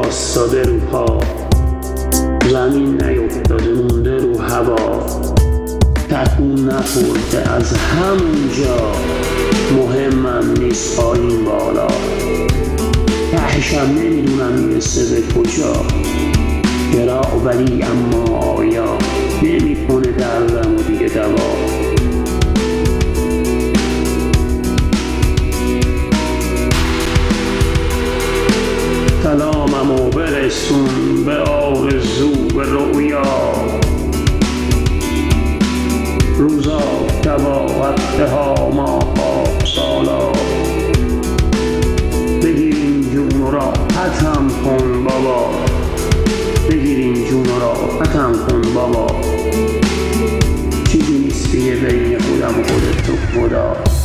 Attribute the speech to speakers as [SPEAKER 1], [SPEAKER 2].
[SPEAKER 1] واسطاده رو پا، زمین نیفتاده مونده رو هوا، تکون نخورده از همونجا، مهمم نیست پایین بالا، تهشم نمیدونم میرسه به کجا، چرا ولی اما آیا نمیکنه دردم و دیگه دوا. سلاممو برسون به آرزو به رویا، روزا شبا هفته ها ماها سالا، بگیر این جون و راحتم کن بابا، بگیر این جون و راحتم کن بابا، چیزی نیست دیگه بین خودم و خودت و خدا.